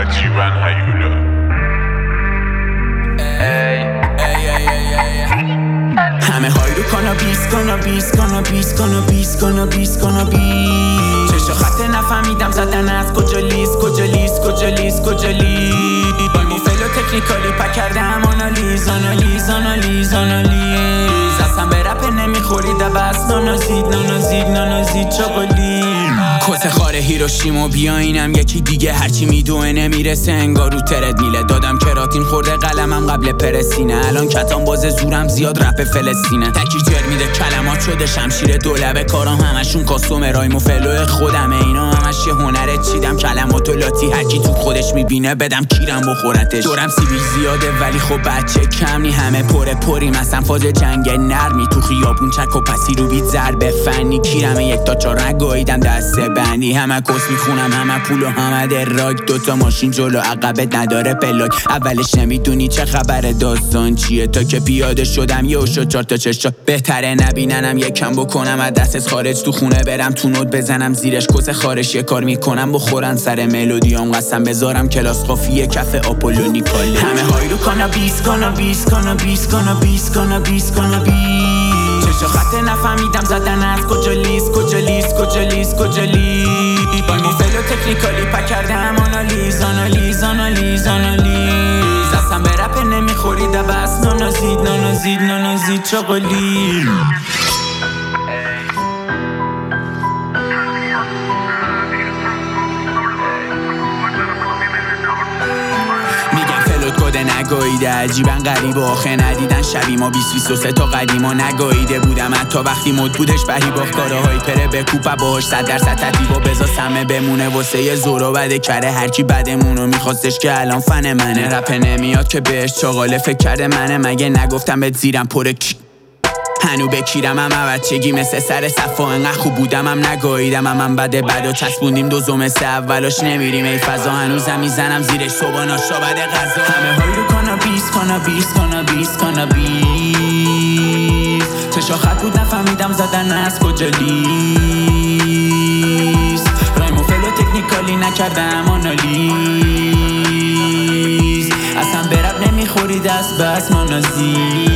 عجیبن هیولا. همه های رو کانابیس چشا خط نفهمیدم زدن از کجا لیست با موفل و تکنیکالی پک کردم آنالیز اصلا به رپ نمیخوری بس نانازید چاقالی کس خاره هیروشیما بیاینم یکی دیگه هرچی میدوه نمیرسه انگار رو ترد میله دادم کراتین خورده قلمم قبل پرسینه الان کتان باز زورم زیاد رپ فلسطینه تکی جر میده کلمات شده شمشیر دولبه کارام همشون کاستوم رایم و فلو خودمه اینا همش یه هنره چیدم کلمات و لاتی هرکی تو خودش میبینه بدم کیرم بخورتش دورم سیبیل زیاده ولی خب بچه کم نی همه پریم اصلا فاز جنگ نرمی تو خیابون چک و پسی رو بیت ضربه فنی کیرم 1 تا 4 نگاهیدم دسته بندی همه کس میخونم همه پول و همه دراگ 2 تا ماشین جلو عقبت نداره پلاک اولش نمیدونی چه خبر داستان چیه تا که پیاده شدم یه شد 4 تا چشا بهتره نبیننم یکم بکنم از دست خارج تو خونه برم تو نوت بزنم زیرش کس خارش یه کار میکنم بخورن سر ملودیام قسم بذارم کلاس قافیه کف آپولو نیکاله همه های رو کانابیس چشا خط نفهمیدم زدن از کجا لیست با موفل و تکنیکالی پک کردم آنالیز اصلا به رپ نمیخوری بس نانازید چاقالی نگاییده عجیبن غریب و آخه ندیدن شبی ما 20-23 تا قدیما نگاییده بودم حتی وقتی مد بودش بهی باخت کاره های پره به کوپه باهاش 100% تطیبا بزا سمه بمونه واسه یه زورا بده کره هرکی بدمونو میخواستش که الان فن منه رپ نمیاد که بهش چاقاله فکر کرده منه مگه نگفتم بهت زیرم پره هنو بکیرم بچگی مثل سر صفا انقدر خوب بودم نگاییدم من بده و چسبوندیم 2 مثل اولاش نمیریم ای فضا هنوزم میزنم زیرش صبح ناشتا بده غذا همه های رو کانابیس چشا خط بود نفهمیدم زدن از کجا لیست رایم و فلو تکنیکالی نکردم آنالیز اصلا به رپ نمیخوری دست بس نانازی